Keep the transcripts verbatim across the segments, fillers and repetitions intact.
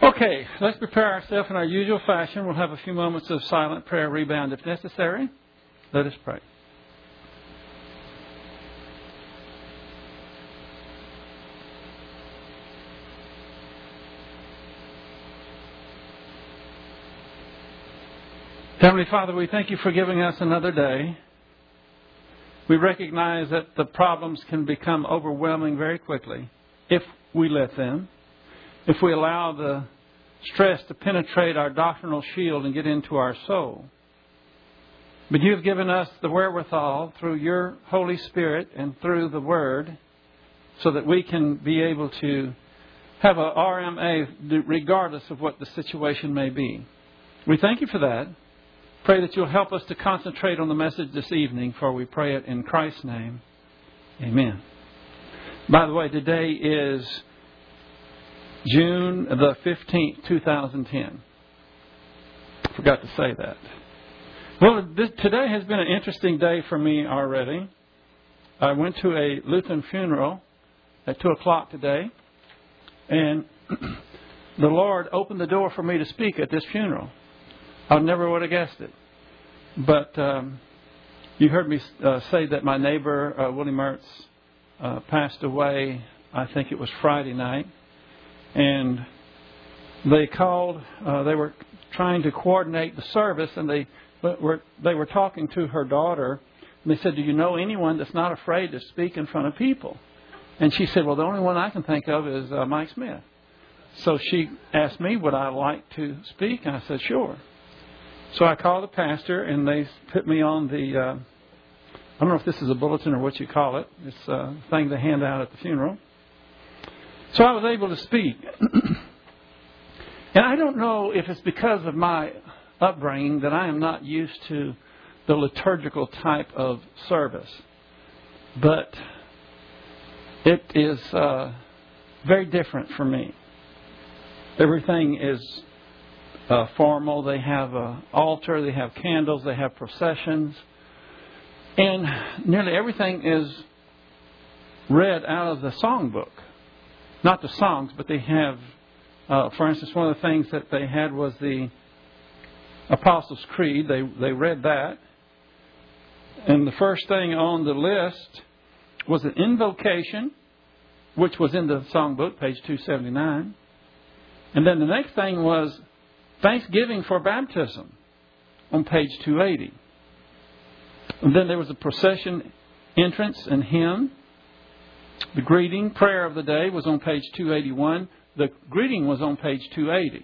Okay, let's prepare ourselves in our usual fashion. We'll have a few moments of silent prayer rebound if necessary. Let us pray. Heavenly Father, we thank you for giving us another day. We recognize that the problems can become overwhelming very quickly if we let them. If we allow the stress to penetrate our doctrinal shield and get into our soul. But you have given us the wherewithal through your Holy Spirit and through the Word so that we can be able to have a R M A regardless of what the situation may be. We thank you for that. Pray that you'll help us to concentrate on the message this evening, for we pray it in Christ's name. Amen. By the way, today is June the fifteenth, two thousand ten. Forgot to say that. Well, this, today has been an interesting day for me already. I went to a Lutheran funeral at two o'clock today. And the Lord opened the door for me to speak at this funeral. I never would have guessed it. But um, you heard me uh, say that my neighbor, uh, Willie Mertz, uh, passed away, I think it was Friday night. And they called, uh, they were trying to coordinate the service, and they were, they were talking to her daughter. And they said, do you know anyone that's not afraid to speak in front of people? And she said, well, the only one I can think of is uh, Mike Smith. So she asked me, would I like to speak? And I said, sure. So I called the pastor, and they put me on the, uh, I don't know if this is a bulletin or what you call it. It's a thing they hand out at the funeral. So I was able to speak. And I don't know if it's because of my upbringing that I am not used to the liturgical type of service. But it is uh, very different for me. Everything is Uh, formal. They have an altar, they have candles, they have processions. And nearly everything is read out of the songbook. Not the songs, but they have, uh, for instance, one of the things that they had was the Apostles' Creed. They, they read that. And the first thing on the list was an invocation, which was in the songbook, page two seventy-nine. And then the next thing was Thanksgiving for baptism on page two eighty. And then there was a procession entrance and hymn. The greeting, prayer of the day, was on page two eighty-one. The greeting was on page two eighty.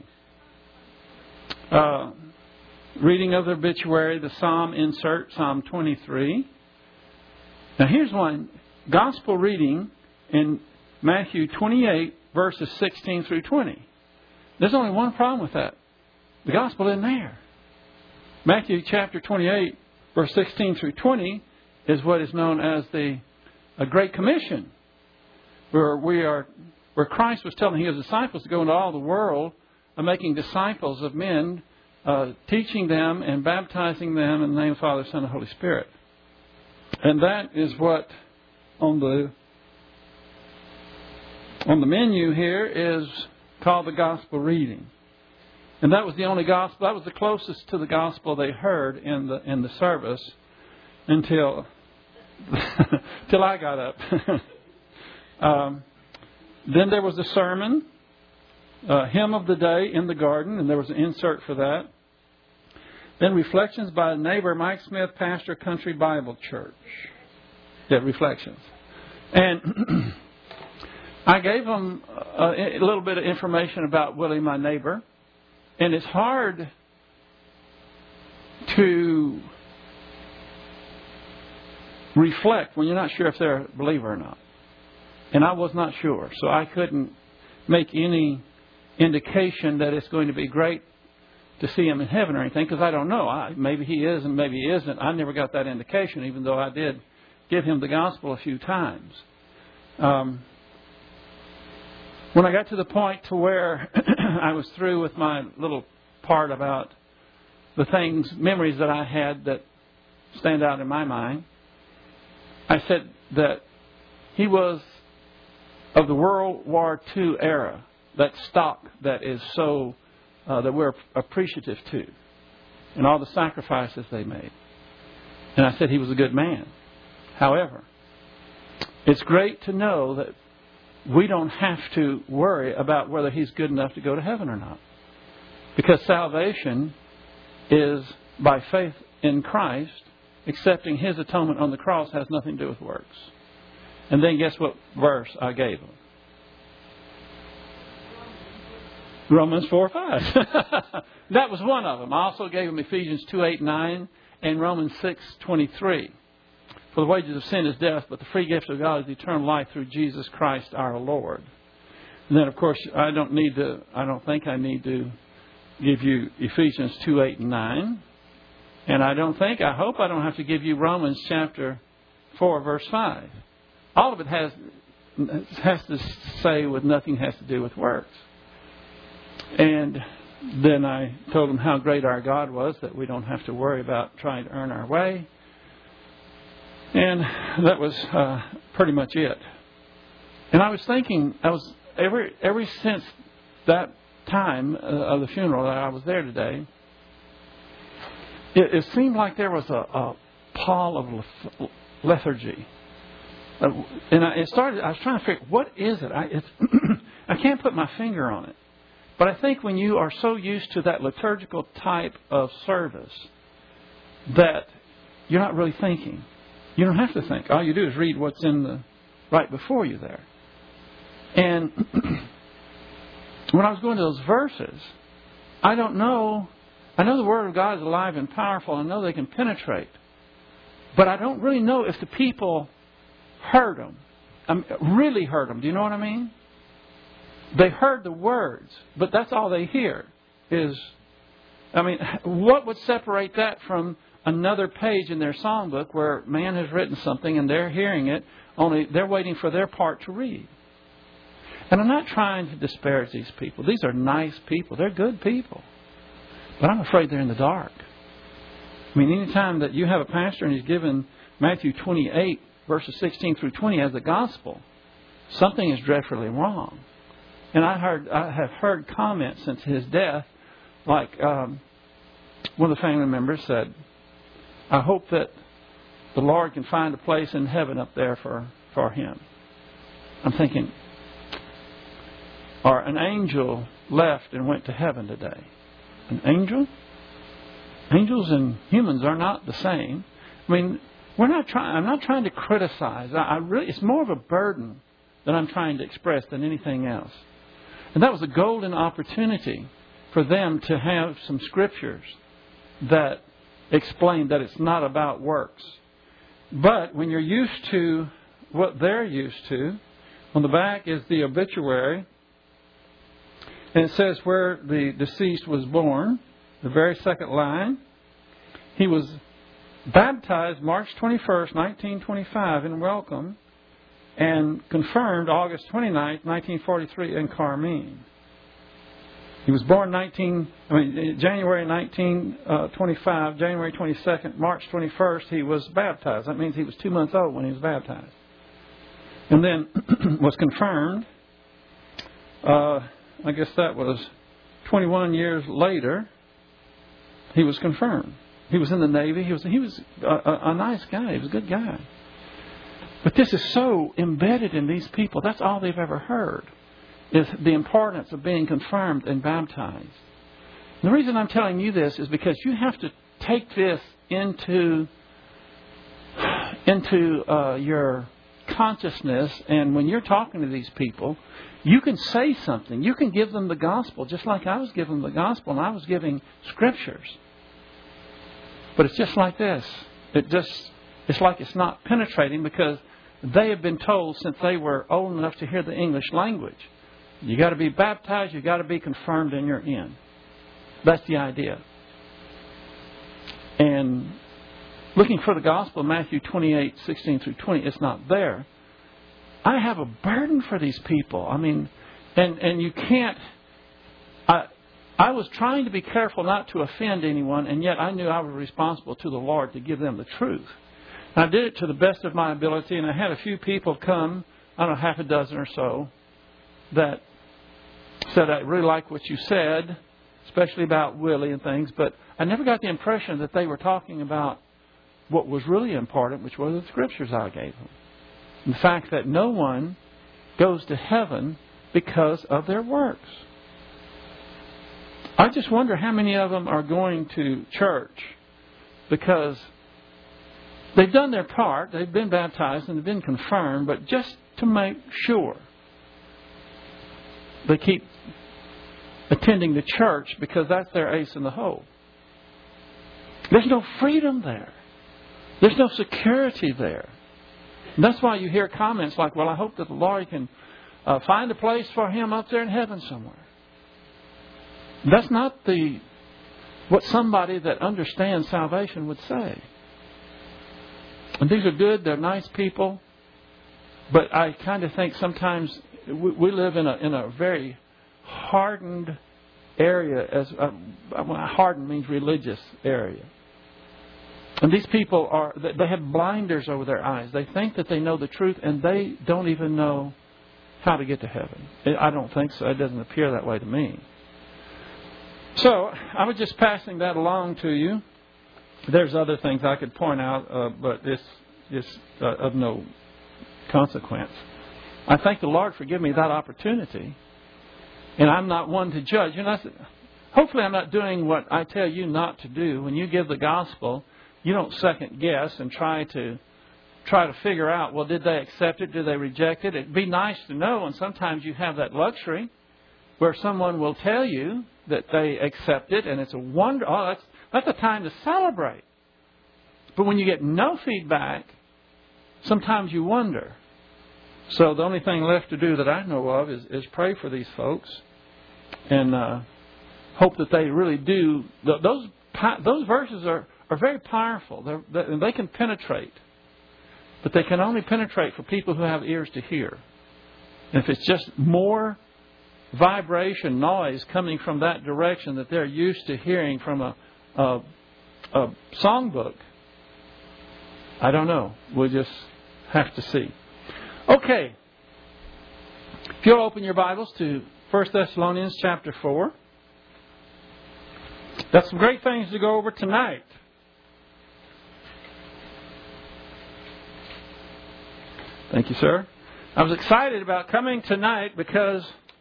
Uh, reading of the obituary, the psalm insert, Psalm twenty-three. Now here's one. Gospel reading in Matthew twenty-eight, verses sixteen through twenty. There's only one problem with that. The gospel isn't there. Matthew chapter twenty-eight, verse sixteen through twenty is what is known as the a Great Commission, where we are, where Christ was telling his disciples to go into all the world, uh, making disciples of men, uh, teaching them and baptizing them in the name of the Father, Son, and Holy Spirit. And that is what on the on the menu here is called the gospel reading. And that was the only gospel. That was the closest to the gospel they heard in the in the service until till I got up. um, then there was a sermon, uh, hymn of the day in the garden, and there was an insert for that. Then reflections by a neighbor, Mike Smith, pastor, Country Bible Church. Yeah, reflections. And I gave them a, a little bit of information about Willie, my neighbor. And it's hard to reflect when you're not sure if they're a believer or not. And I was not sure. So I couldn't make any indication that it's going to be great to see him in heaven or anything, because I don't know. I, maybe he is and maybe he isn't. I never got that indication, even though I did give him the gospel a few times. Um, when I got to the point to where I was through with my little part about the things, memories that I had that stand out in my mind, I said that he was of the World War Two era. that stock that is so, uh, that we're appreciative to, and all the sacrifices they made. And I said he was a good man. However, it's great to know that we don't have to worry about whether he's good enough to go to heaven or not. Because salvation is by faith in Christ. Accepting his atonement on the cross has nothing to do with works. And then guess what verse I gave him? Romans four five. That was one of them. I also gave him Ephesians two eight nine and Romans six twenty-three. For the wages of sin is death, but the free gift of God is eternal life through Jesus Christ our Lord. And then, of course, I don't need to. I don't think I need to give you Ephesians two eight and nine, and I don't think. I hope I don't have to give you Romans chapter four verse five. All of it has has to say with nothing has to do with works. And then I told him how great our God was, that we don't have to worry about trying to earn our way. And that was uh, pretty much it. And I was thinking, I was every every since that time uh, of the funeral that I was there today, it, it seemed like there was a, a pall of leth- lethargy. Uh, and I, it started. I was trying to figure, what is it? I, it's I can't put my finger on it. But I think when you are so used to that liturgical type of service that you're not really thinking. You don't have to think. All you do is read what's in the right before you there. And when I was going to those verses, I don't know. I know the Word of God is alive and powerful. I know they can penetrate. But I don't really know if the people heard them. I mean, really heard them. Do you know what I mean? They heard the words, but that's all they hear is, I mean, what would separate that from another page in their songbook where man has written something and they're hearing it, only they're waiting for their part to read. And I'm not trying to disparage these people. These are nice people. They're good people. But I'm afraid they're in the dark. I mean, anytime that you have a pastor and he's given Matthew twenty-eight, verses sixteen through twenty as the gospel, something is dreadfully wrong. And I heard, I have heard comments since his death, like um, one of the family members said, I hope that the Lord can find a place in heaven up there for, for him. I'm thinking, or an angel left and went to heaven today. An angel? Angels and humans are not the same. I mean, we're not trying. I'm not trying to criticize. I, I really, it's more of a burden that I'm trying to express than anything else. And that was a golden opportunity for them to have some scriptures that explain that it's not about works. But when you're used to what they're used to, on the back is the obituary. And it says where the deceased was born. The very second line. He was baptized March twenty-first, nineteen twenty-five in Welcome. And confirmed August twenty-ninth, nineteen forty-three in Carmine. He was born nineteen, I mean, January nineteen twenty-five, January twenty-second, March twenty-first, he was baptized. That means he was two months old when he was baptized. And then was confirmed, uh, I guess that was twenty-one years later, he was confirmed. He was in the Navy. He was, he was a, a, a nice guy. He was a good guy. But this is so embedded in these people. That's all they've ever heard, is the importance of being confirmed and baptized. And the reason I'm telling you this is because you have to take this into, into uh, your consciousness. And when you're talking to these people, you can say something. You can give them the gospel, just like I was giving them the gospel and I was giving scriptures. But it's just like this. It just, it's like it's not penetrating because they have been told since they were old enough to hear the English language. You got to be baptized. You got to be confirmed, and you're in. That's the idea. And looking for the gospel, Matthew twenty-eight, sixteen through twenty, it's not there. I have a burden for these people. I mean, and and you can't. I I was trying to be careful not to offend anyone, and yet I knew I was responsible to the Lord to give them the truth. I did it to the best of my ability, and I had a few people come, I don't know, half a dozen or so, that said, I really like what you said, especially about Willie and things, but I never got the impression that they were talking about what was really important, which were the scriptures I gave them. The fact that no one goes to heaven because of their works. I just wonder how many of them are going to church because they've done their part, they've been baptized and they've been confirmed, but just to make sure they keep attending the church because that's their ace in the hole. There's no freedom there. There's no security there. And that's why you hear comments like, well, I hope that the Lord can uh, find a place for him up there in heaven somewhere. That's not the what somebody that understands salvation would say. And these are good, they're nice people. But I kind of think sometimes we, we live in a in a very hardened area. As uh, hardened means religious area. And these people are, they have blinders over their eyes. They think that they know the truth and they don't even know how to get to heaven. I don't think so. It doesn't appear that way to me. So, I was just passing that along to you. There's other things I could point out, uh, but this is uh, of no consequence. I thank the Lord for giving me that opportunity. And I'm not one to judge. You know, hopefully I'm not doing what I tell you not to do. When you give the gospel, you don't second guess and try to try to figure out, well, did they accept it? Did they reject it? It'd be nice to know, and sometimes you have that luxury where someone will tell you that they accept it, and it's a wonder. Oh, that's, that's a time to celebrate. But when you get no feedback, sometimes you wonder. So the only thing left to do that I know of is, is pray for these folks and uh, hope that they really do. Those those verses are, are very powerful. They're, they can penetrate. But they can only penetrate for people who have ears to hear. And if it's just more vibration, noise coming from that direction that they're used to hearing from a, a, a songbook, I don't know. We'll just have to see. Okay. If you'll open your Bibles to First Thessalonians chapter four. Got some great things to go over tonight. Thank you, sir. I was excited about coming tonight because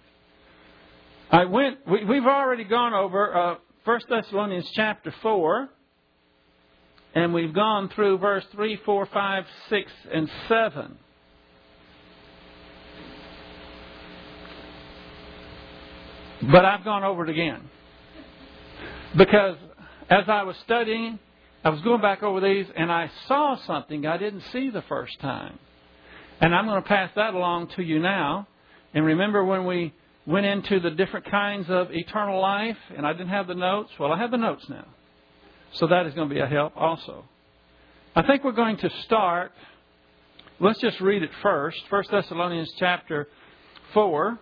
I went. We, we've already gone over uh, First Thessalonians chapter four, and we've gone through verse three, four, five, six, and seven. But I've gone over it again because as I was studying, I was going back over these, and I saw something I didn't see the first time. And I'm going to pass that along to you now. And remember when we went into the different kinds of eternal life, and I didn't have the notes? Well, I have the notes now. So that is going to be a help also. I think we're going to start. Let's just read it first. First Thessalonians chapter four.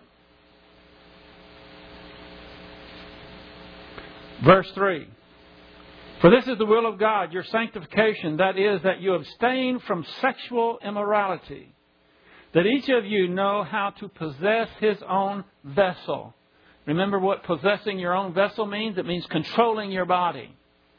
Verse three. For this is the will of God, your sanctification, that is, that you abstain from sexual immorality, that each of you know how to possess his own vessel. Remember what possessing your own vessel means? It means controlling your body.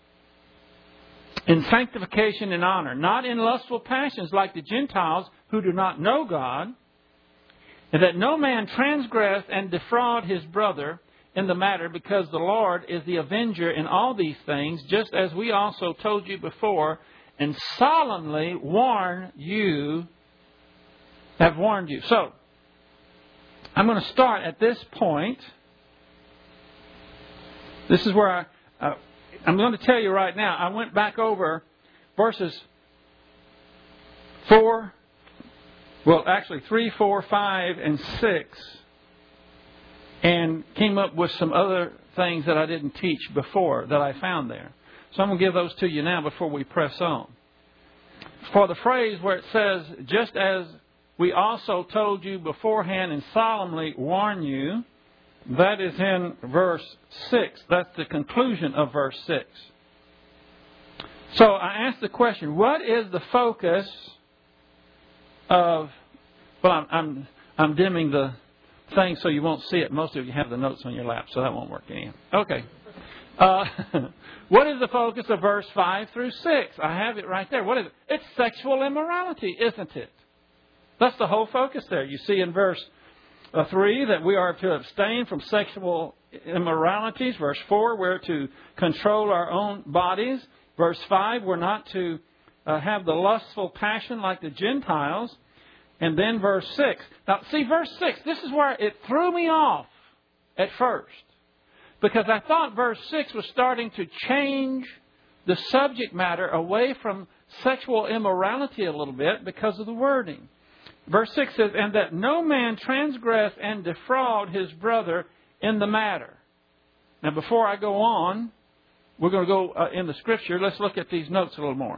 In sanctification and honor, not in lustful passions like the Gentiles who do not know God, and that no man transgress and defraud his brother in the matter, because the Lord is the avenger in all these things, just as we also told you before, and solemnly warn you, have warned you. So, I'm going to start at this point. This is where I, uh, I'm going to tell you right now, I went back over verses four, well, actually three, four, five, and six, and came up with some other things that I didn't teach before that I found there. So I'm going to give those to you now before we press on. For the phrase where it says, just as we also told you beforehand and solemnly warn you, that is in verse six. That's the conclusion of verse six. So I asked the question, what is the focus of, well, I'm, I'm, I'm dimming the, thing so you won't see it. Most of you have the notes on your lap, so that won't work anyhow. Okay. Uh, what is the focus of verse five through six? I have it right there. What is it? It's sexual immorality, isn't it? That's the whole focus there. You see in verse uh, three that we are to abstain from sexual immoralities. Verse four, we're to control our own bodies. Verse five, we're not to uh, have the lustful passion like the Gentiles. And then verse six. Now, see, verse six, this is where it threw me off at first. Because I thought verse six was starting to change the subject matter away from sexual immorality a little bit because of the wording. Verse six says, and that no man transgress and defraud his brother in the matter. Now, before I go on, we're going to go uh, in the Scripture. Let's look at these notes a little more.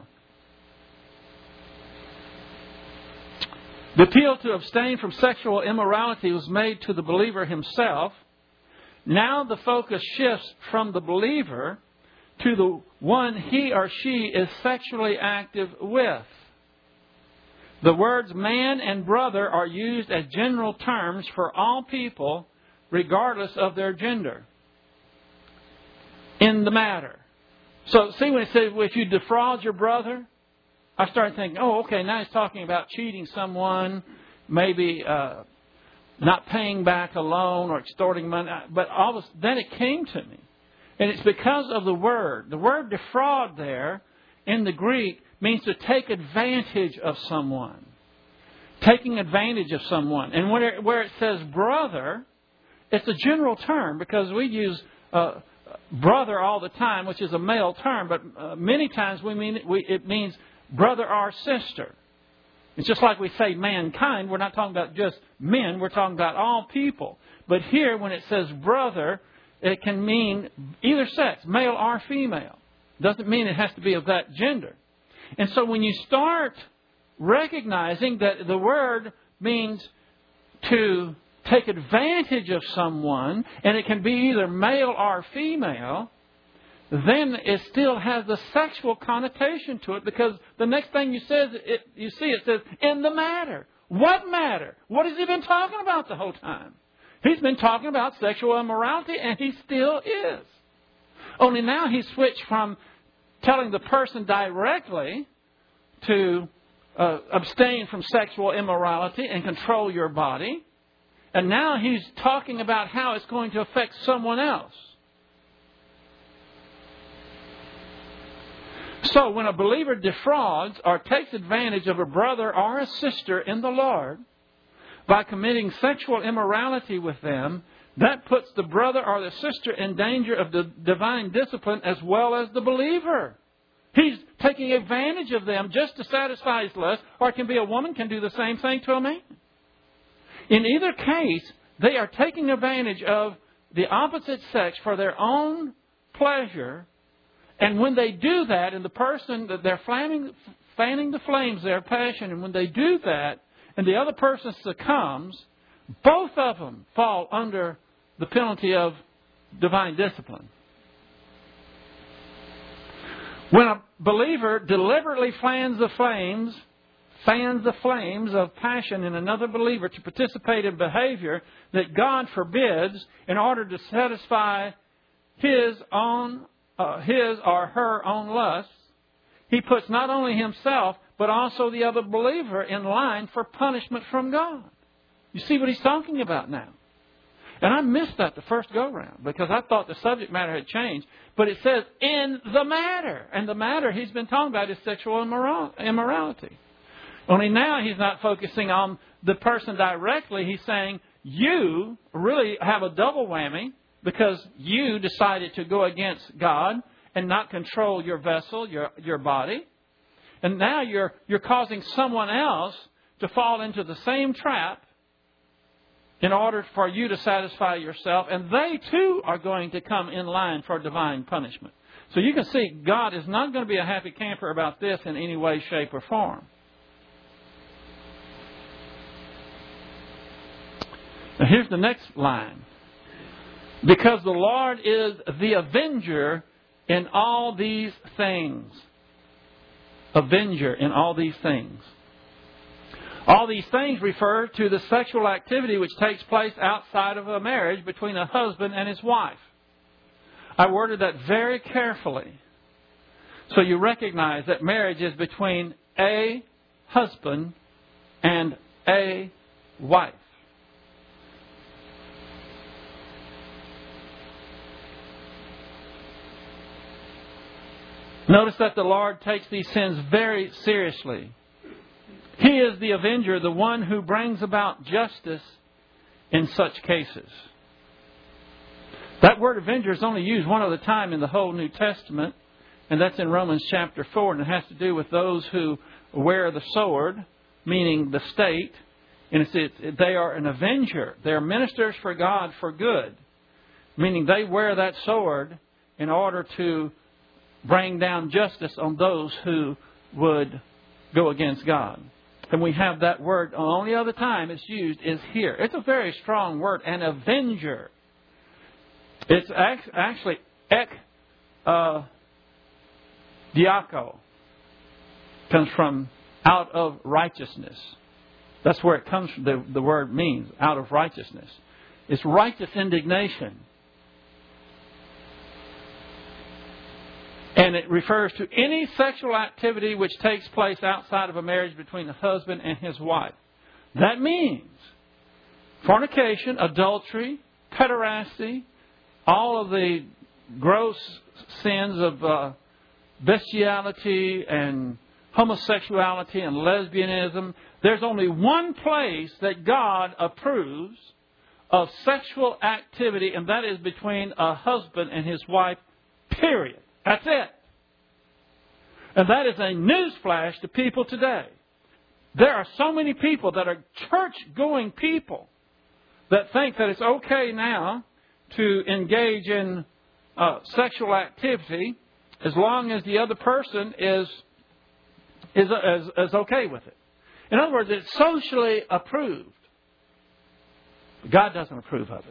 The appeal to abstain from sexual immorality was made to the believer himself. Now the focus shifts from the believer to the one he or she is sexually active with. The words man and brother are used as general terms for all people, regardless of their gender, in the matter. So, see when it says, well, if you defraud your brother, I started thinking, oh, okay, now he's talking about cheating someone, maybe uh, not paying back a loan or extorting money. But all of a, then it came to me. And it's because of the word. The word defraud there in the Greek means to take advantage of someone. Taking advantage of someone. And where it, where it says brother, it's a general term because we use uh, brother all the time, which is a male term. But uh, many times we mean we, it means brother or sister. It's just like we say mankind. We're not talking about just men. We're talking about all people. But here, when it says brother, it can mean either sex, male or female. Doesn't mean it has to be of that gender. And so when you start recognizing that the word means to take advantage of someone, and it can be either male or female, then it still has the sexual connotation to it, because the next thing you says, it, you see it says, in the matter. What matter? What has he been talking about the whole time? He's been talking about sexual immorality, and he still is. Only now he's switched from telling the person directly to uh, abstain from sexual immorality and control your body. And now he's talking about how it's going to affect someone else. So when a believer defrauds or takes advantage of a brother or a sister in the Lord by committing sexual immorality with them, that puts the brother or the sister in danger of the divine discipline as well as the believer. He's taking advantage of them just to satisfy his lust, or it can be a woman can do the same thing to a man. In either case, they are taking advantage of the opposite sex for their own pleasure. And when they do that, and the person, they're fanning, fanning the flames, their passion, and when they do that, and the other person succumbs, both of them fall under the penalty of divine discipline. When a believer deliberately fans the flames, fans the flames of passion in another believer to participate in behavior that God forbids in order to satisfy his own, uh, his or her own lusts, he puts not only himself but also the other believer in line for punishment from God. You see what he's talking about now. And I missed that the first go-round because I thought the subject matter had changed. But it says, in the matter. And the matter he's been talking about is sexual immorality. Only now he's not focusing on the person directly. He's saying, you really have a double whammy because you decided to go against God and not control your vessel, your, your body. And now you're, you're causing someone else to fall into the same trap in order for you to satisfy yourself. And they too are going to come in line for divine punishment. So you can see God is not going to be a happy camper about this in any way, shape, or form. Now here's the next line. Because the Lord is the avenger in all these things. Avenger in all these things. All these things refer to the sexual activity which takes place outside of a marriage between a husband and his wife. I worded that very carefully. So you recognize that marriage is between a husband and a wife. Notice that the Lord takes these sins very seriously. He is the avenger, the one who brings about justice in such cases. That word avenger is only used one other time in the whole New Testament, and that's in Romans chapter four, and it has to do with those who wear the sword, meaning the state, and it's, it, they are an avenger. They're ministers for God for good, meaning they wear that sword in order to bring down justice on those who would go against God. And we have that word, the only other time it's used is here. It's a very strong word, an avenger. It's actually ek uh, diako. Comes from out of righteousness. That's where it comes from. The, the word means out of righteousness. It's righteous indignation. And it refers to any sexual activity which takes place outside of a marriage between the husband and his wife. That means fornication, adultery, pederasty, all of the gross sins of uh, bestiality and homosexuality and lesbianism. There's only one place that God approves of sexual activity, and that is between a husband and his wife, period. That's it. And that is a newsflash to people today. There are so many people that are church-going people that think that it's okay now to engage in uh, sexual activity as long as the other person is, is, is, is okay with it. In other words, it's socially approved. God doesn't approve of it.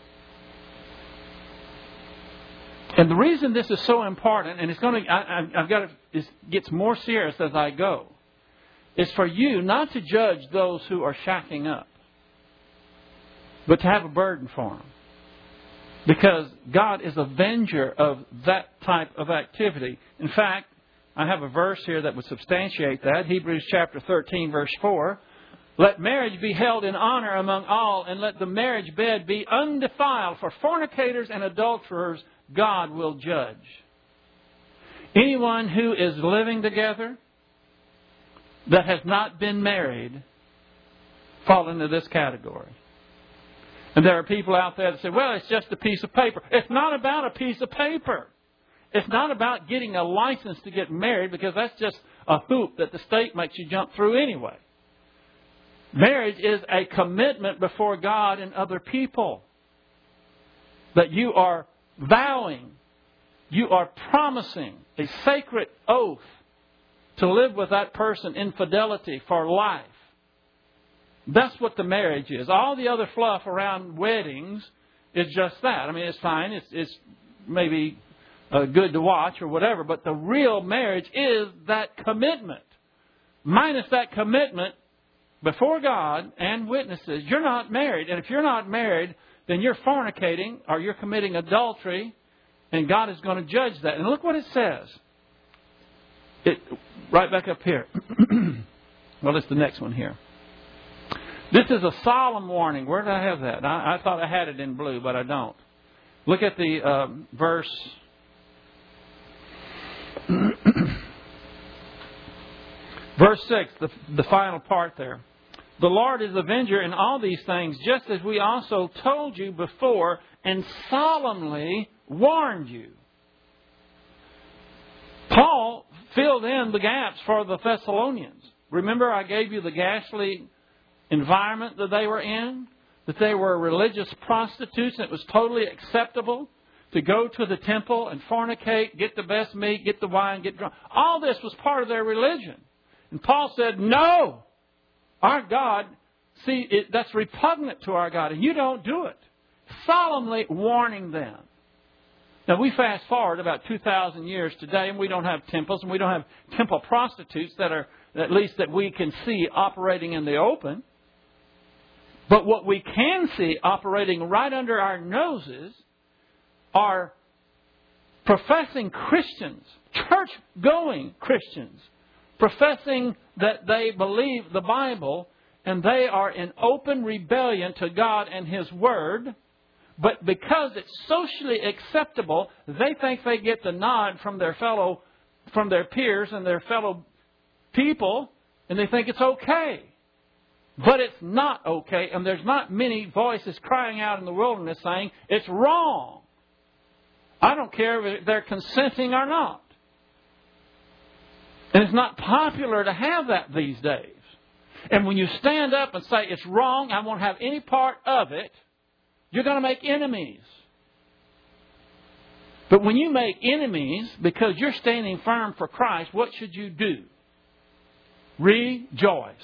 And the reason this is so important, and it's going to, I, I've got to, it gets more serious as I go, is for you not to judge those who are shacking up, but to have a burden for them. Because God is a avenger of that type of activity. In fact, I have a verse here that would substantiate that. Hebrews chapter thirteen, verse four. Let marriage be held in honor among all, and let the marriage bed be undefiled. For fornicators and adulterers God will judge. Anyone who is living together that has not been married fall into this category. And there are people out there that say, well, it's just a piece of paper. It's not about a piece of paper. It's not about getting a license to get married, because that's just a hoop that the state makes you jump through anyway. Marriage is a commitment before God and other people. That you are vowing, you are promising a sacred oath to live with that person in fidelity for life. That's what the marriage is. All the other fluff around weddings is just that. I mean, it's fine. It's, it's maybe uh, good to watch or whatever. But the real marriage is that commitment. Minus that commitment before God and witnesses, you're not married. And if you're not married, then you're fornicating or you're committing adultery. And God is going to judge that. And look what it says. It, right back up here. Well, it's the next one here. This is a solemn warning. Where did I have that? I, I thought I had it in blue, but I don't. Look at the uh, verse. Verse six, the, the final part there. The Lord is the avenger in all these things, just as we also told you before and solemnly warned you. Paul filled in the gaps for the Thessalonians. Remember, I gave you the ghastly environment that they were in, that they were religious prostitutes, and it was totally acceptable to go to the temple and fornicate, get the best meat, get the wine, get drunk. All this was part of their religion. And Paul said, no, our God, see, it, that's repugnant to our God, and you don't do it. Solemnly warning them. Now, we fast forward about two thousand years today, and we don't have temples, and we don't have temple prostitutes that are at least that we can see operating in the open. But what we can see operating right under our noses are professing Christians, church-going Christians, professing that they believe the Bible, and they are in open rebellion to God and His Word. But because it's socially acceptable, they think they get the nod from their fellow, from their peers and their fellow people, and they think it's okay. But it's not okay, and there's not many voices crying out in the wilderness saying it's wrong. I don't care if they're consenting or not. And it's not popular to have that these days. And when you stand up and say it's wrong, I won't have any part of it, you're going to make enemies. But when you make enemies because you're standing firm for Christ, what should you do? Rejoice.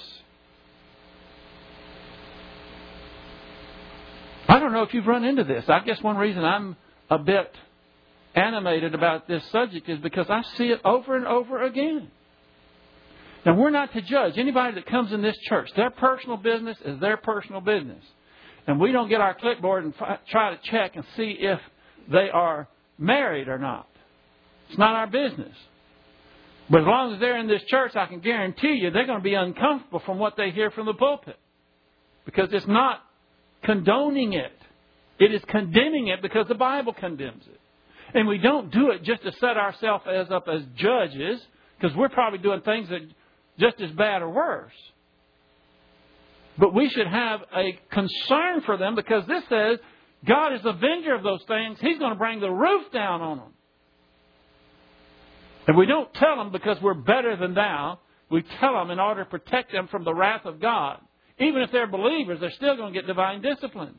I don't know if you've run into this. I guess one reason I'm a bit animated about this subject is because I see it over and over again. Now, we're not to judge anybody that comes in this church. Their personal business is their personal business. And we don't get our clipboard and fi- try to check and see if they are married or not. It's not our business. But as long as they're in this church, I can guarantee you they're going to be uncomfortable from what they hear from the pulpit. Because it's not condoning it. It is condemning it because the Bible condemns it. And we don't do it just to set ourselves as up as judges, because we're probably doing things that just as bad or worse. But we should have a concern for them, because this says God is the avenger of those things. He's going to bring the roof down on them. And we don't tell them because we're better than thou. We tell them in order to protect them from the wrath of God. Even if they're believers, they're still going to get divine discipline.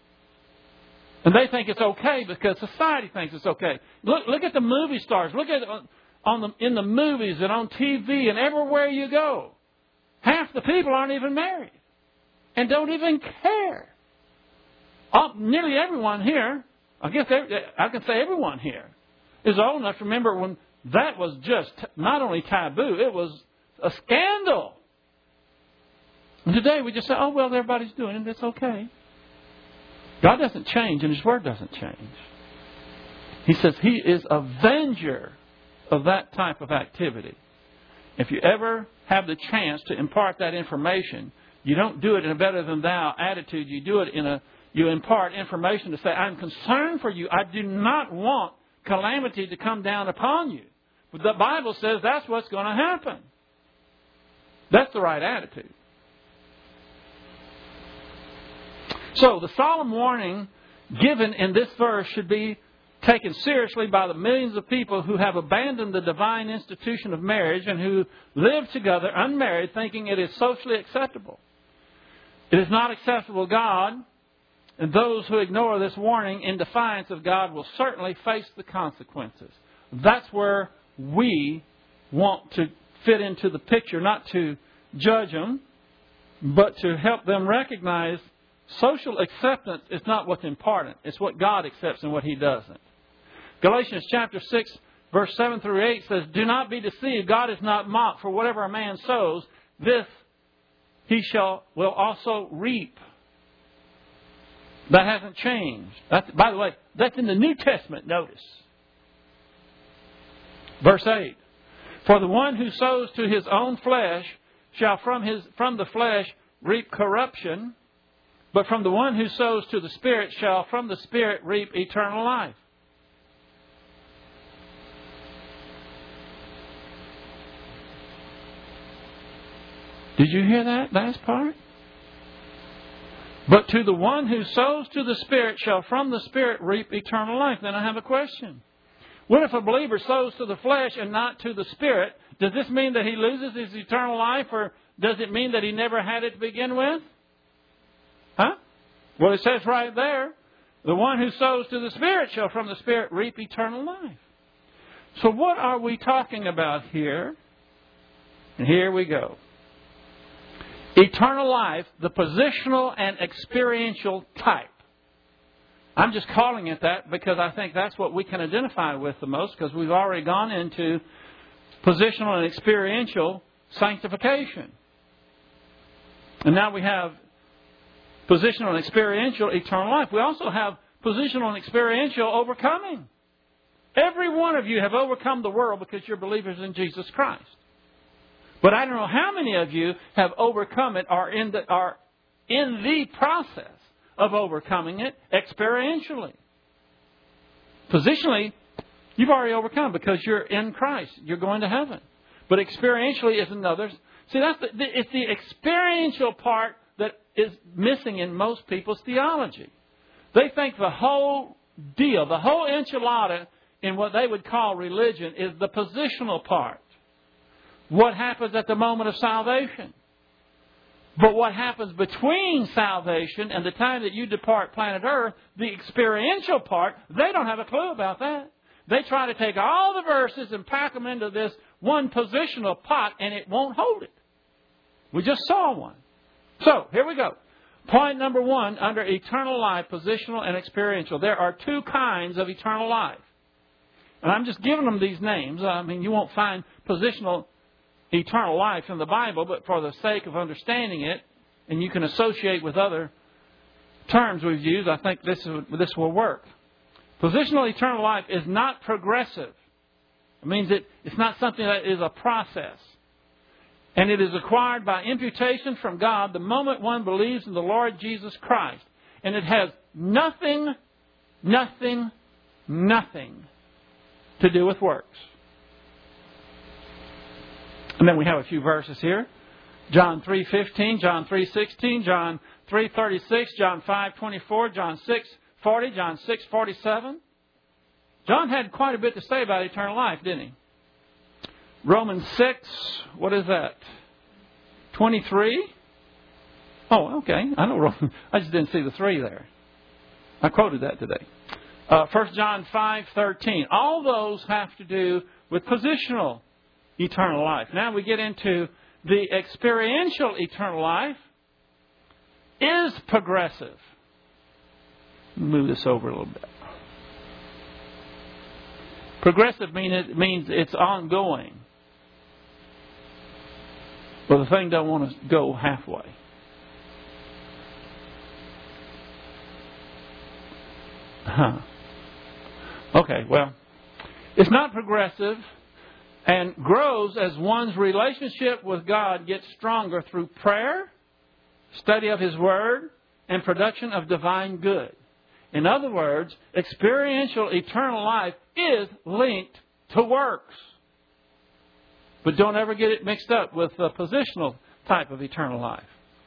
And they think it's okay because society thinks it's okay. Look, look at the movie stars. Look at on the in the movies and on T V and everywhere you go. Half the people aren't even married and don't even care. Uh, nearly everyone here, I guess every, I can say everyone here, is old enough to remember when that was just not only taboo, it was a scandal. And today we just say, oh, well, everybody's doing it. It's okay. God doesn't change and His Word doesn't change. He says He is a avenger of that type of activity. If you ever have the chance to impart that information, you don't do it in a better than thou attitude. You do it in a, you impart information to say, I'm concerned for you. I do not want calamity to come down upon you. But the Bible says that's what's going to happen. That's the right attitude. So the solemn warning given in this verse should be taken seriously by the millions of people who have abandoned the divine institution of marriage and who live together unmarried, thinking it is socially acceptable. It is not acceptable to God, and those who ignore this warning in defiance of God will certainly face the consequences. That's where we want to fit into the picture, not to judge them, but to help them recognize social acceptance is not what's important. It's what God accepts and what He doesn't. Galatians chapter six, verse seven through eight says, do not be deceived. God is not mocked. For whatever a man sows, this he shall will also reap. That hasn't changed. That's, by the way, that's in the New Testament, notice. Verse eight. For the one who sows to his own flesh shall from his from the flesh reap corruption, but from the one who sows to the Spirit shall from the Spirit reap eternal life. Did you hear that last part? But to the one who sows to the Spirit shall from the Spirit reap eternal life. Then I have a question. What if a believer sows to the flesh and not to the Spirit? Does this mean that he loses his eternal life, or does it mean that he never had it to begin with? Huh? Well, it says right there, the one who sows to the Spirit shall from the Spirit reap eternal life. So what are we talking about here? And here we go. Eternal life, the positional and experiential type. I'm just calling it that because I think that's what we can identify with the most, because we've already gone into positional and experiential sanctification. And now we have positional and experiential eternal life. We also have positional and experiential overcoming. Every one of you have overcome the world because you're believers in Jesus Christ. But I don't know how many of you have overcome it or in the, are in the process of overcoming it experientially. Positionally, you've already overcome because you're in Christ. You're going to heaven. But experientially is another. See, that's the, it's the experiential part that is missing in most people's theology. They think the whole deal, the whole enchilada in what they would call religion is the positional part. What happens at the moment of salvation. But what happens between salvation and the time that you depart planet Earth, the experiential part, they don't have a clue about that. They try to take all the verses and pack them into this one positional pot, and it won't hold it. We just saw one. So, here we go. Point number one, under eternal life, positional and experiential. There are two kinds of eternal life. And I'm just giving them these names. I mean, you won't find positional eternal life in the Bible, but for the sake of understanding it, and you can associate with other terms we've used, I think this is, this will work. Positional eternal life is not progressive. It means it, it's not something that is a process. And it is acquired by imputation from God the moment one believes in the Lord Jesus Christ. And it has nothing, nothing, nothing to do with works. And then we have a few verses here. John three fifteen, John three sixteen, John three thirty-six, John five twenty-four, John six forty, John six forty-seven. John had quite a bit to say about eternal life, didn't he? Romans six, what is that? twenty-three? Oh, okay. I know Romans. I just didn't see the three there. I quoted that today. Uh, First John five thirteen. All those have to do with positional eternal life. Now we get into the experiential eternal life is progressive. Move this over a little bit. Progressive mean it means it's ongoing. Well, the thing don't want to go halfway. Huh. Okay, well, it's not progressive and grows as one's relationship with God gets stronger through prayer, study of His Word, and production of divine good. In other words, experiential eternal life is linked to works. But don't ever get it mixed up with the positional type of eternal life.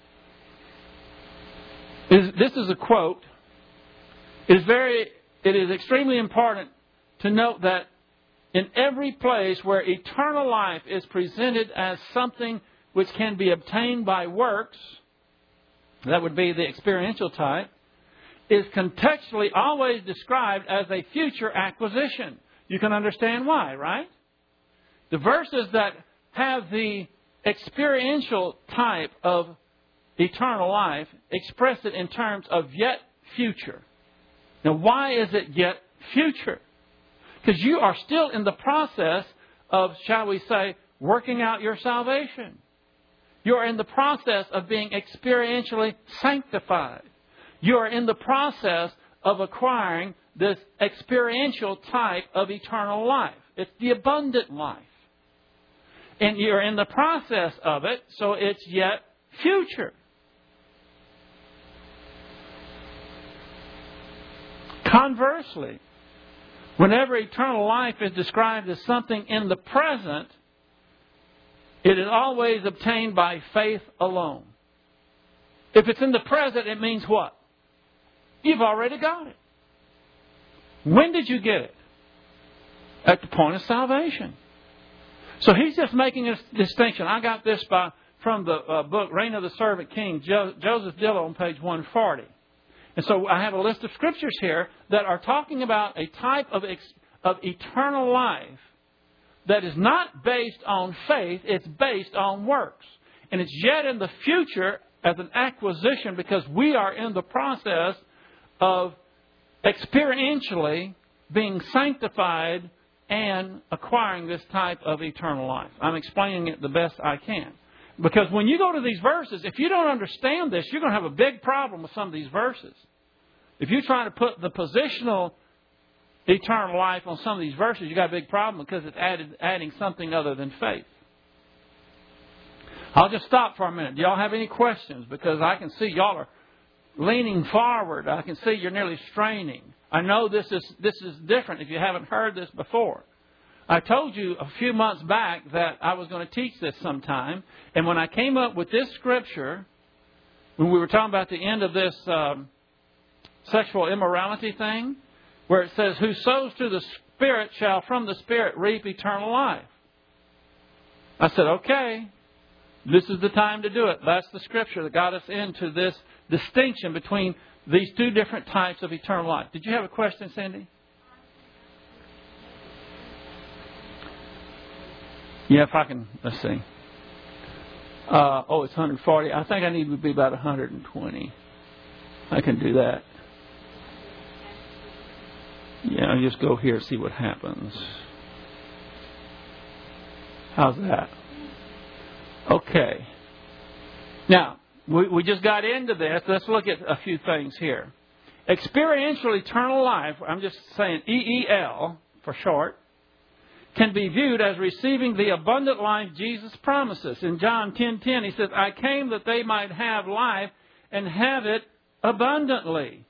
This is a quote. It is very, it is extremely important to note that in every place where eternal life is presented as something which can be obtained by works, that would be the experiential type, is contextually always described as a future acquisition. You can understand why, right? The verses that have the experiential type of eternal life express it in terms of yet future. Now, why is it yet future? Because you are still in the process of, shall we say, working out your salvation. You are in the process of being experientially sanctified. You are in the process of acquiring this experiential type of eternal life. It's the abundant life. And you're in the process of it, so it's yet future. Conversely, whenever eternal life is described as something in the present, it is always obtained by faith alone. If it's in the present, it means what? You've already got it. When did you get it? At the point of salvation. So he's just making a distinction. I got this by from the uh, book Reign of the Servant King, jo- Joseph Dillow on page one forty. And so I have a list of scriptures here that are talking about a type of ex- of eternal life that is not based on faith, it's based on works. And it's yet in the future as an acquisition because we are in the process of experientially being sanctified and acquiring this type of eternal life. I'm explaining it the best I can. Because when you go to these verses, if you don't understand this, you're going to have a big problem with some of these verses. If you're trying to put the positional eternal life on some of these verses, you've got a big problem because it's added, adding something other than faith. I'll just stop for a minute. Do y'all have any questions? Because I can see y'all are leaning forward. I can see you're nearly straining. I know this is this is different if you haven't heard this before. I told you a few months back that I was going to teach this sometime. And when I came up with this scripture, when we were talking about the end of this um, sexual immorality thing, where it says, who sows to the Spirit shall from the Spirit reap eternal life. I said, okay, this is the time to do it. That's the scripture that got us into this distinction between these two different types of eternal life. Did you have a question, Cindy? Yeah, if I can, let's see. Uh, oh, it's one hundred forty. I think I need to be about one hundred twenty. I can do that. Yeah, I'll just go here and see what happens. How's that? Okay. Now, we, we just got into this. Let's look at a few things here. Experiential eternal life, I'm just saying E E L for short, can be viewed as receiving the abundant life Jesus promises. In John ten ten, He says, I came that they might have life and have it abundantly.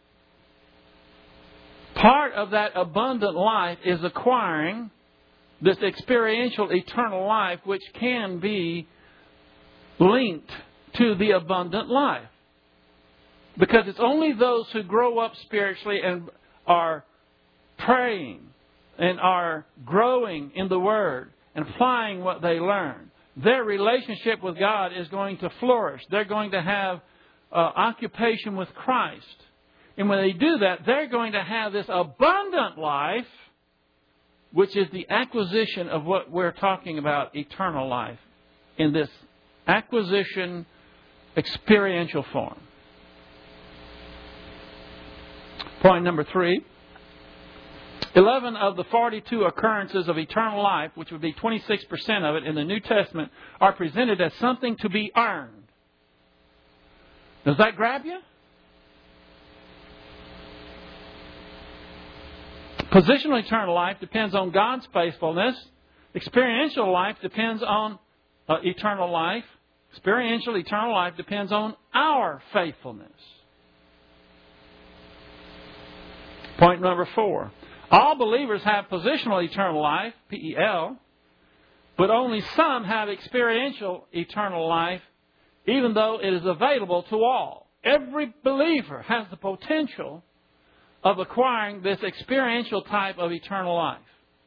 Part of that abundant life is acquiring this experiential eternal life, which can be linked to the abundant life. Because it's only those who grow up spiritually and are praying and are growing in the Word and applying what they learn. Their relationship with God is going to flourish. They're going to have uh, occupation with Christ. And when they do that, they're going to have this abundant life, which is the acquisition of what we're talking about, eternal life, in this acquisition experiential form. Point number three. Eleven of the forty-two occurrences of eternal life, which would be twenty-six percent of it in the New Testament, are presented as something to be earned. Does that grab you? Positional eternal life depends on God's faithfulness. Experiential life depends on uh, eternal life. Experiential eternal life depends on our faithfulness. Point number four. All believers have positional eternal life, P E L, but only some have experiential eternal life, even though it is available to all. Every believer has the potential of acquiring this experiential type of eternal life.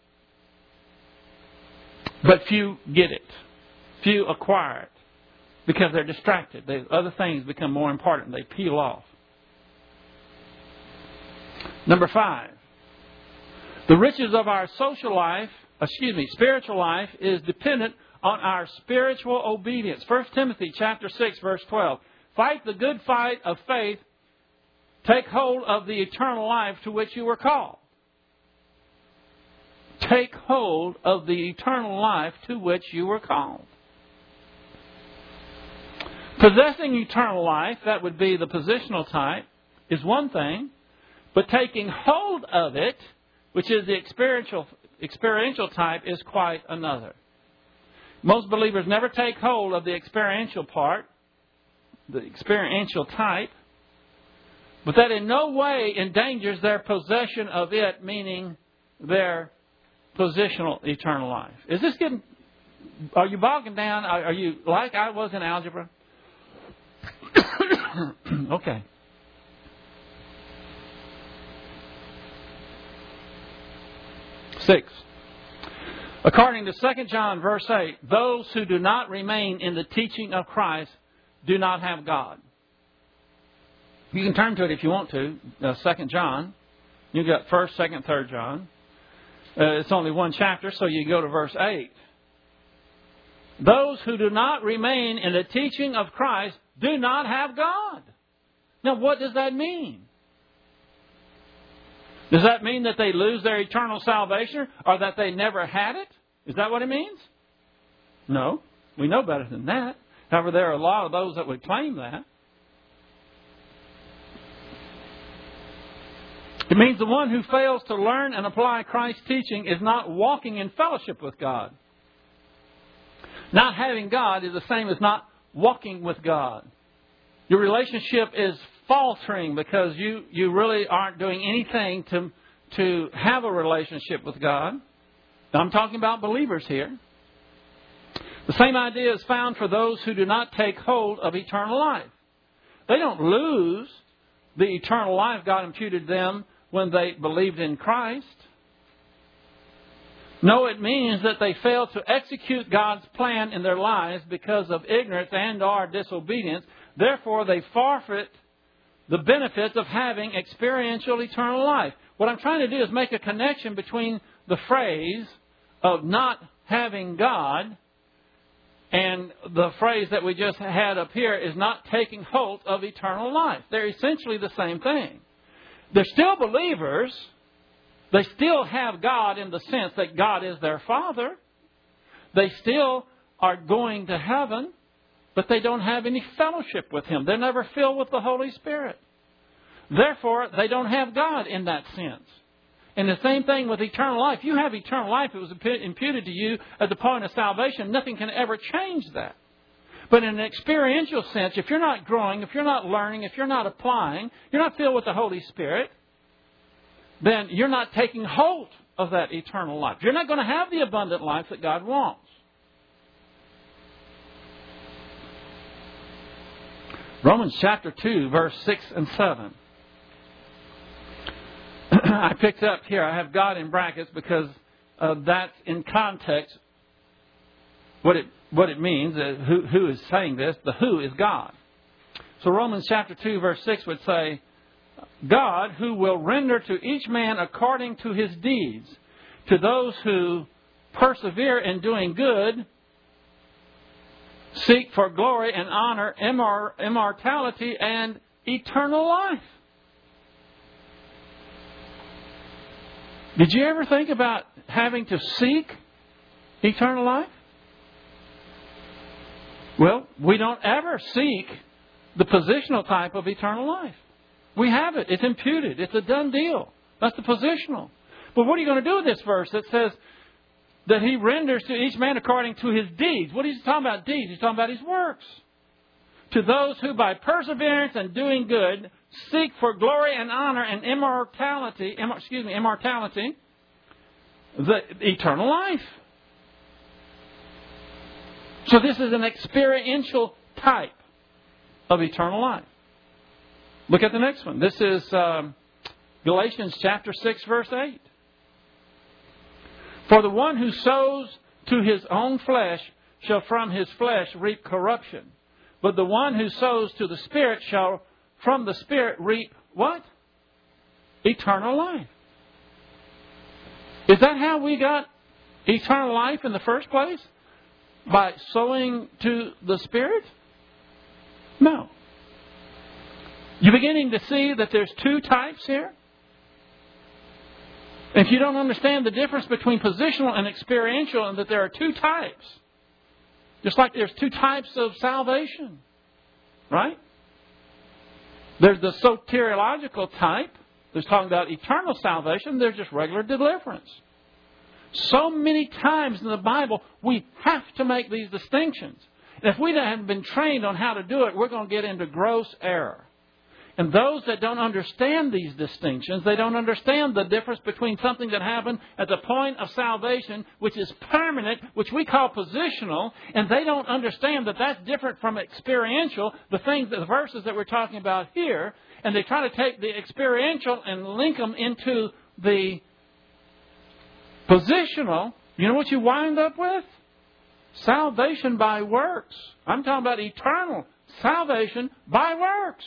But few get it. Few acquire it because they're distracted. They, other things become more important. They peel off. Number five. The riches of our social life, excuse me, spiritual life is dependent on our spiritual obedience. First Timothy chapter six, verse twelve. Fight the good fight of faith. Take hold of the eternal life to which you were called. Take hold of the eternal life to which you were called. Possessing eternal life, that would be the positional type, is one thing. But taking hold of it, which is the experiential, experiential type, is quite another. Most believers never take hold of the experiential part, the experiential type, but that in no way endangers their possession of it, meaning their positional eternal life. Is this getting... Are you bogging down? Are you like I was in algebra? Okay. Six. According to Second John verse eight, those who do not remain in the teaching of Christ do not have God. You can turn to it if you want to. Uh, Second John. You've got First, Second, Third John. Uh, it's only one chapter, so you go to verse eight. Those who do not remain in the teaching of Christ do not have God. Now, what does that mean? Does that mean that they lose their eternal salvation or that they never had it? Is that what it means? No. We know better than that. However, there are a lot of those that would claim that. It means the one who fails to learn and apply Christ's teaching is not walking in fellowship with God. Not having God is the same as not walking with God. Your relationship is faltering because you, you really aren't doing anything to, to have a relationship with God. Now, I'm talking about believers here. The same idea is found for those who do not take hold of eternal life. They don't lose the eternal life God imputed them when they believed in Christ. No, it means that they fail to execute God's plan in their lives because of ignorance and or disobedience. Therefore, they forfeit the benefits of having experiential eternal life. What I'm trying to do is make a connection between the phrase of not having God and the phrase that we just had up here is not taking hold of eternal life. They're essentially the same thing. They're still believers. They still have God in the sense that God is their Father. They still are going to heaven, but they don't have any fellowship with Him. They're never filled with the Holy Spirit. Therefore, they don't have God in that sense. And the same thing with eternal life. You have eternal life. It was imputed to you at the point of salvation. Nothing can ever change that. But in an experiential sense, if you're not growing, if you're not learning, if you're not applying, you're not filled with the Holy Spirit, then you're not taking hold of that eternal life. You're not going to have the abundant life that God wants. Romans chapter two, verse six and seven. I picked up here, I have God in brackets because uh, that's in context what it what it means. Uh, who, who is saying this? The who is God. So Romans chapter two, verse six would say, God, who will render to each man according to his deeds, to those who persevere in doing good, seek for glory and honor, immor- immortality, and eternal life. Did you ever think about having to seek eternal life? Well, we don't ever seek the positional type of eternal life. We have it. It's imputed. It's a done deal. That's the positional. But what are you going to do with this verse that says that He renders to each man according to his deeds? What is He talking about deeds? He's talking about His works. To those who by perseverance and doing good seek for glory and honor and immortality, immor- excuse me, immortality, the eternal life. So this is an experiential type of eternal life. Look at the next one. This is um, Galatians chapter six, verse eight. For the one who sows to his own flesh shall from his flesh reap corruption. But the one who sows to the Spirit shall from the Spirit reap what? Eternal life. Is that how we got eternal life in the first place? By sowing to the Spirit? No. You're beginning to see that there's two types here? If you don't understand the difference between positional and experiential, and that there are two types, just like there's two types of salvation, right? There's the soteriological type. There's talking about eternal salvation. There's just regular deliverance. So many times in the Bible, we have to make these distinctions. And if we haven't been trained on how to do it, we're going to get into gross error. And those that don't understand these distinctions, they don't understand the difference between something that happened at the point of salvation, which is permanent, which we call positional, and they don't understand that that's different from experiential, the things, the verses that we're talking about here, and they try to take the experiential and link them into the positional. You know what you wind up with? Salvation by works. I'm talking about eternal salvation by works.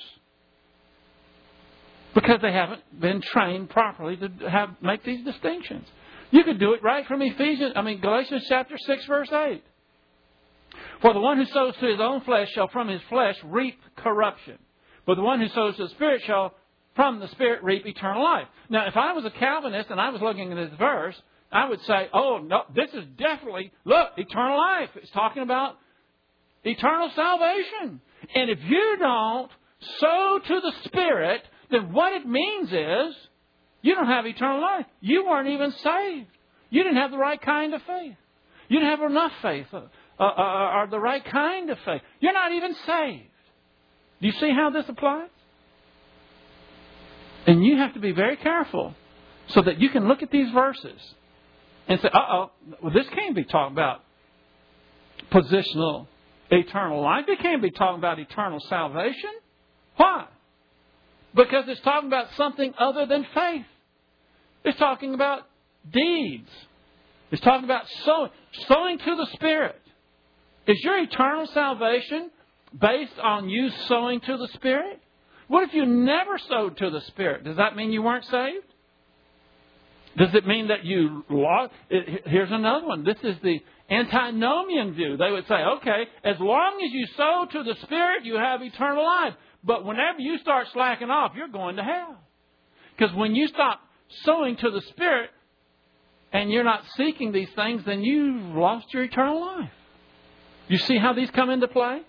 Because they haven't been trained properly to have make these distinctions. You could do it right from Ephesians, I mean Galatians chapter six, verse eight. For the one who sows to his own flesh shall from his flesh reap corruption. But the one who sows to the Spirit shall from the Spirit reap eternal life. Now, if I was a Calvinist and I was looking at this verse, I would say, oh, no, this is definitely, look, eternal life. It's talking about eternal salvation. And if you don't sow to the Spirit, then what it means is you don't have eternal life. You weren't even saved. You didn't have the right kind of faith. You didn't have enough faith uh, uh, or the right kind of faith. You're not even saved. Do you see how this applies? And you have to be very careful so that you can look at these verses and say, uh-oh, well, this can't be talking about positional eternal life. It can't be talking about eternal salvation. Why? Because it's talking about something other than faith. It's talking about deeds. It's talking about sowing, sowing to the Spirit. Is your eternal salvation based on you sowing to the Spirit? What if you never sowed to the Spirit? Does that mean you weren't saved? Does it mean that you lost? Here's another one. This is the antinomian view. They would say, okay, as long as you sow to the Spirit, you have eternal life. But whenever you start slacking off, you're going to hell. Because when you stop sowing to the Spirit and you're not seeking these things, then you've lost your eternal life. You see how these come into play?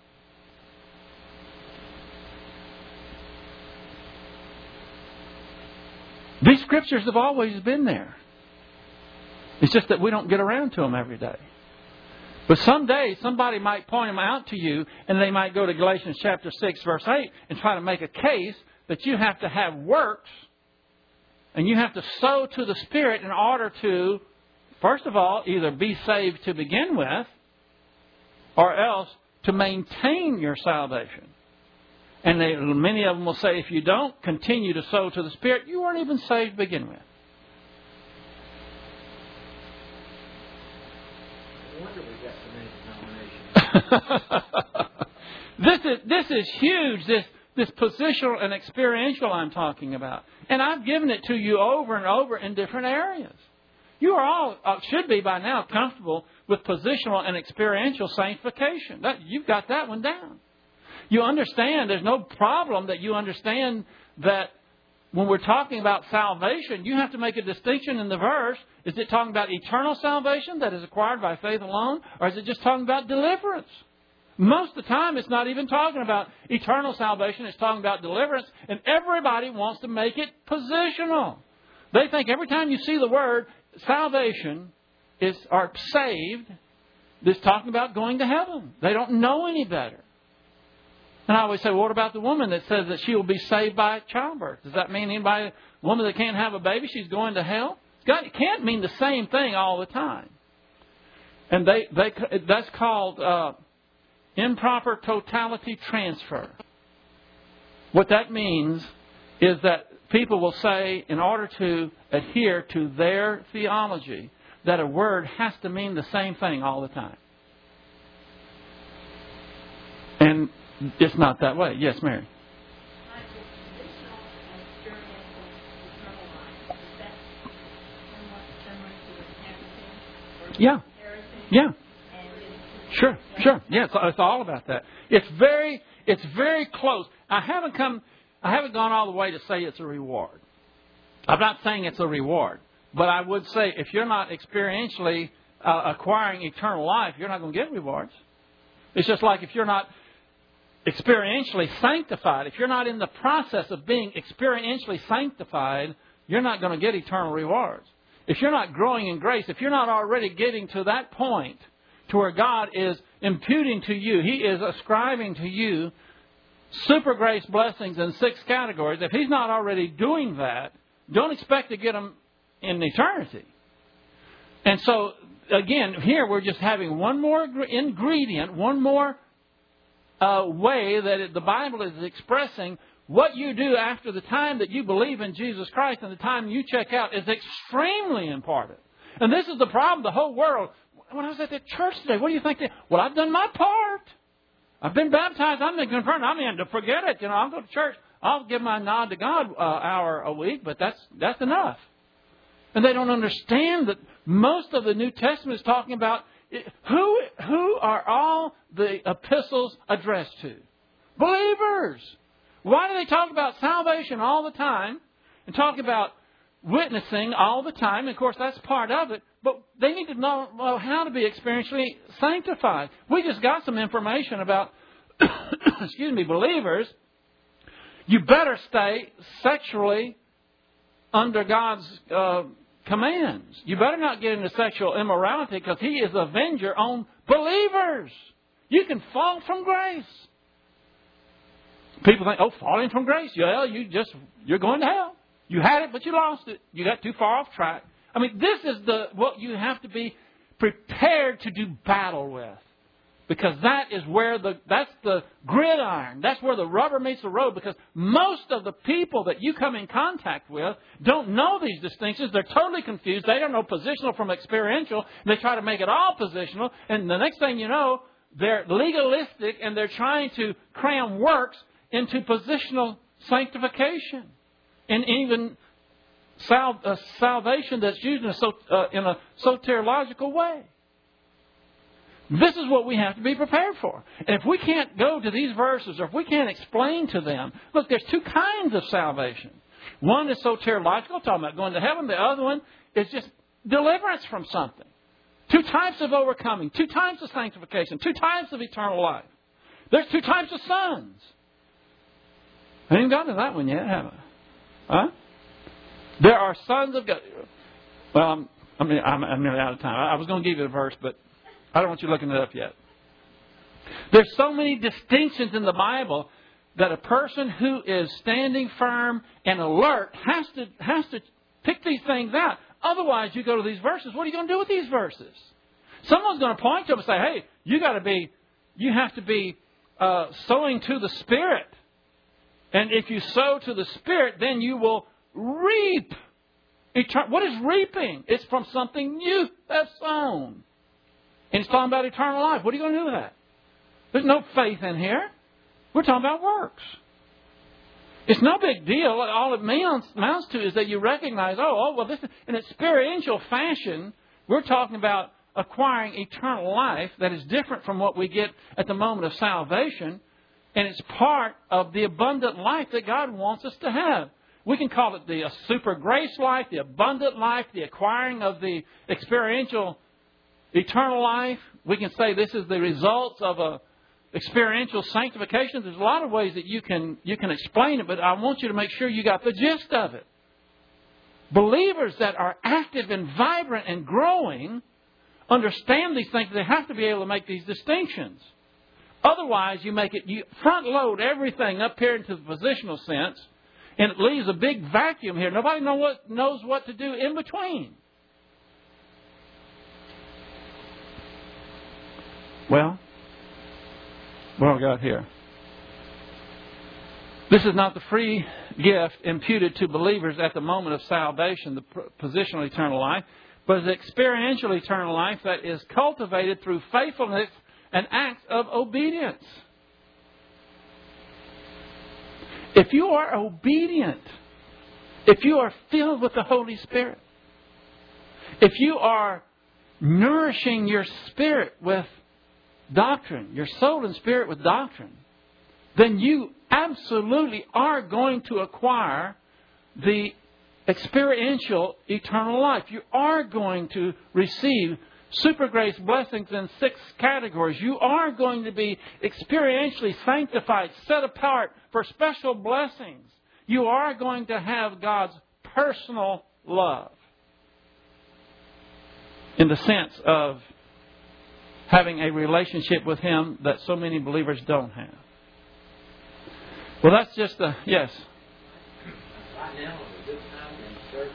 These scriptures have always been there. It's just that we don't get around to them every day. But someday somebody might point them out to you, and they might go to Galatians chapter six, verse eight, and try to make a case that you have to have works, and you have to sow to the Spirit in order to, first of all, either be saved to begin with, or else to maintain your salvation. And they, many of them will say, if you don't continue to sow to the Spirit, you weren't even saved to begin with. No wonder we got so many denominations. This is this is huge. This this positional and experiential I'm talking about, and I've given it to you over and over in different areas. You are all uh, should be by now comfortable with positional and experiential sanctification. That, you've got that one down. You understand, there's no problem that you understand that when we're talking about salvation, you have to make a distinction in the verse. Is it talking about eternal salvation that is acquired by faith alone? Or is it just talking about deliverance? Most of the time, it's not even talking about eternal salvation. It's talking about deliverance. And everybody wants to make it positional. They think every time you see the word salvation is or saved, it's talking about going to heaven. They don't know any better. And I always say, well, what about the woman that says that she will be saved by childbirth? Does that mean anybody, a woman that can't have a baby, she's going to hell? It can't mean the same thing all the time. And they, they that's called uh, improper totality transfer. What that means is that people will say, in order to adhere to their theology, that a word has to mean the same thing all the time. And it's not that way. Yes, Mary. Yeah. Yeah. Sure. Sure. Yeah. It's, it's all about that. It's very. It's very close. I haven't come. I haven't gone all the way to say it's a reward. I'm not saying it's a reward, but I would say if you're not experientially uh, acquiring eternal life, you're not going to get rewards. It's just like if you're not experientially sanctified, if you're not in the process of being experientially sanctified, you're not going to get eternal rewards. If you're not growing in grace, if you're not already getting to that point to where God is imputing to you, He is ascribing to you super grace blessings in six categories. If He's not already doing that, don't expect to get them in eternity. And so, again, here we're just having one more ingredient, one more uh, way that it, the Bible is expressing what you do after the time that you believe in Jesus Christ and the time you check out is extremely important. And this is the problem. The whole world. When I was at the church today, what do you think? They, well, I've done my part. I've been baptized. I've been confirmed. I mean, to forget it. You know, I'll go to church. I'll give my nod to God uh, hour a week, but that's that's enough. And they don't understand that most of the New Testament is talking about who who are all the epistles addressed to? Believers. Why do they talk about salvation all the time and talk about witnessing all the time? Of course, that's part of it. But they need to know well, how to be experientially sanctified. We just got some information about, excuse me, believers. You better stay sexually under God's uh, commands. You better not get into sexual immorality because He is a avenger on believers. You can fall from grace. People think, oh, falling from grace. Well, you just, you're going to hell. You had it, but you lost it. You got too far off track. I mean, this is the what you have to be prepared to do battle with. Because that is where the, that's the gridiron. That's where the rubber meets the road. Because most of the people that you come in contact with don't know these distinctions. They're totally confused. They don't know positional from experiential. They try to make it all positional. And the next thing you know, they're legalistic and they're trying to cram works into positional sanctification. And even sal- uh, salvation that's used in a, so, uh, in a soteriological way. This is what we have to be prepared for. And if we can't go to these verses, or if we can't explain to them, look, there's two kinds of salvation. One is soteriological, talking about going to heaven. The other one is just deliverance from something. Two types of overcoming, two types of sanctification, two types of eternal life. There's two types of sons. I haven't gotten to that one yet, have I? Huh? There are sons of God. Well, I'm, I mean, I'm, I'm nearly out of time. I was going to give you the verse, but I don't want you looking it up yet. There's so many distinctions in the Bible that a person who is standing firm and alert has to has to pick these things out. Otherwise, you go to these verses. What are you going to do with these verses? Someone's going to point to them and say, "Hey, you got to be, you have to be uh, sowing to the Spirit, and if you sow to the Spirit, then you will reap." Etern- what is reaping? It's from something you have sown. And it's talking about eternal life. What are you going to do with that? There's no faith in here. We're talking about works. It's no big deal. All it amounts, amounts to is that you recognize, oh, oh, well, this is, in a experiential fashion, we're talking about acquiring eternal life that is different from what we get at the moment of salvation. And it's part of the abundant life that God wants us to have. We can call it the uh, super grace life, the abundant life, the acquiring of the experiential eternal life. We can say this is the results of a experiential sanctification. There's a lot of ways that you can you can explain it, but I want you to make sure you got the gist of it. Believers that are active and vibrant and growing understand these things. They have to be able to make these distinctions. Otherwise, you make it you front load everything up here into the positional sense, and it leaves a big vacuum here. Nobody know what knows what to do in between. Well, what have I got here? This is not the free gift imputed to believers at the moment of salvation, the positional eternal life, but the experiential eternal life that is cultivated through faithfulness and acts of obedience. If you are obedient, if you are filled with the Holy Spirit, if you are nourishing your spirit with doctrine, your soul and spirit with doctrine, then you absolutely are going to acquire the experiential eternal life. You are going to receive super grace blessings in six categories. You are going to be experientially sanctified, set apart for special blessings. You are going to have God's personal love in the sense of having a relationship with Him that so many believers don't have. Well, that's just a, yes. Right now is a good time in church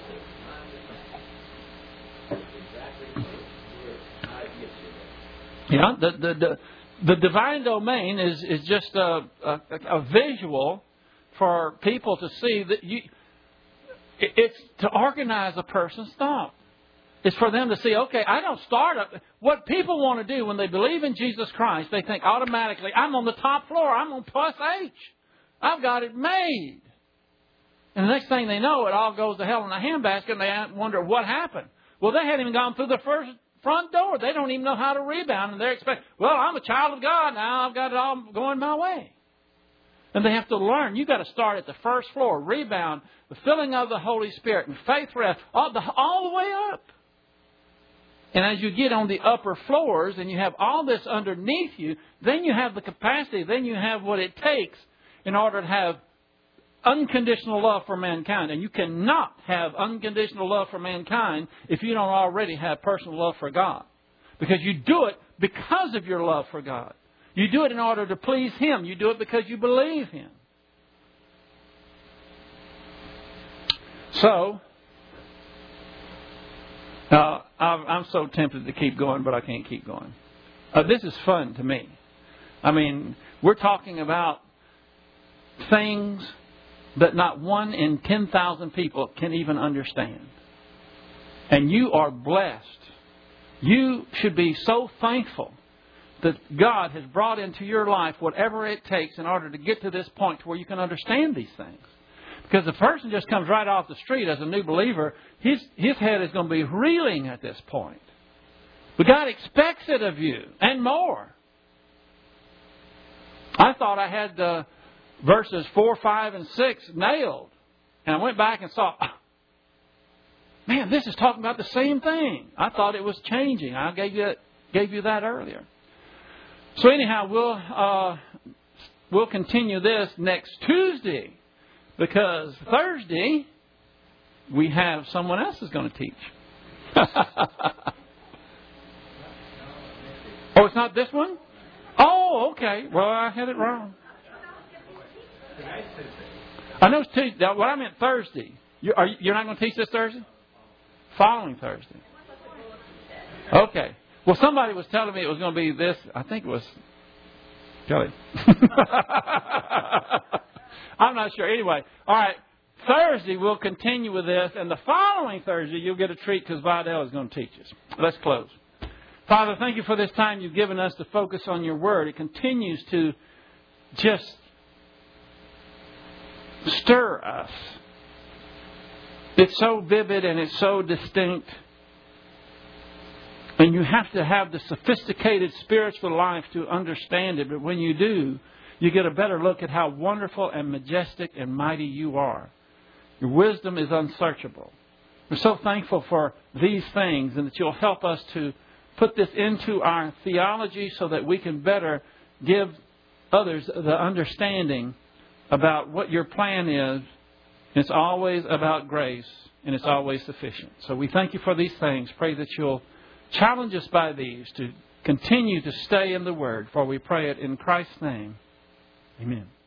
to find exactly where I get you. Yeah, the, the, the, the divine domain is, is just a, a, a visual for people to see that you, it's to organize a person's thought. It's for them to see, okay, I don't start up. What people want to do when they believe in Jesus Christ, they think automatically, I'm on the top floor. I'm on plus H. I've got it made. And the next thing they know, it all goes to hell in a handbasket, and they wonder what happened. Well, they hadn't even gone through the first front door. They don't even know how to rebound, and they're expecting, well, I'm a child of God now. I've got it all going my way. And they have to learn. You've got to start at the first floor, rebound, the filling of the Holy Spirit, and faith rest, all the, all the way up. And as you get on the upper floors and you have all this underneath you, then you have the capacity, then you have what it takes in order to have unconditional love for mankind. And you cannot have unconditional love for mankind if you don't already have personal love for God. Because you do it because of your love for God. You do it in order to please Him. You do it because you believe Him. So, uh, I'm so tempted to keep going, but I can't keep going. Uh, this is fun to me. I mean, we're talking about things that not one in ten thousand people can even understand. And you are blessed. You should be so thankful that God has brought into your life whatever it takes in order to get to this point where you can understand these things. Because the person just comes right off the street as a new believer, his, his head is going to be reeling at this point. But God expects it of you and more. I thought I had the verses four, five, and six nailed. And I went back and saw, man, this is talking about the same thing. I thought it was changing. I gave you, gave you that earlier. So anyhow, we'll uh, we'll continue this next Tuesday. Because Thursday, we have someone else who's going to teach. Oh, it's not this one? Oh, okay. Well, I had it wrong. I know it's Tuesday. What I meant Thursday. You, are you, you're not going to teach this Thursday? Following Thursday. Okay. Well, somebody was telling me it was going to be this. I think it was Kelly. I'm not sure. Anyway, all right. Thursday, we'll continue with this. And the following Thursday, you'll get a treat because Vidal is going to teach us. Let's close. Father, thank you for this time you've given us to focus on your word. It continues to just stir us. It's so vivid and it's so distinct. And you have to have the sophisticated spiritual life to understand it. But when you do, you get a better look at how wonderful and majestic and mighty you are. Your wisdom is unsearchable. We're so thankful for these things and that you'll help us to put this into our theology so that we can better give others the understanding about what your plan is. It's always about grace and it's always sufficient. So we thank you for these things. Pray that you'll challenge us by these to continue to stay in the Word. For we pray it in Christ's name. Amen.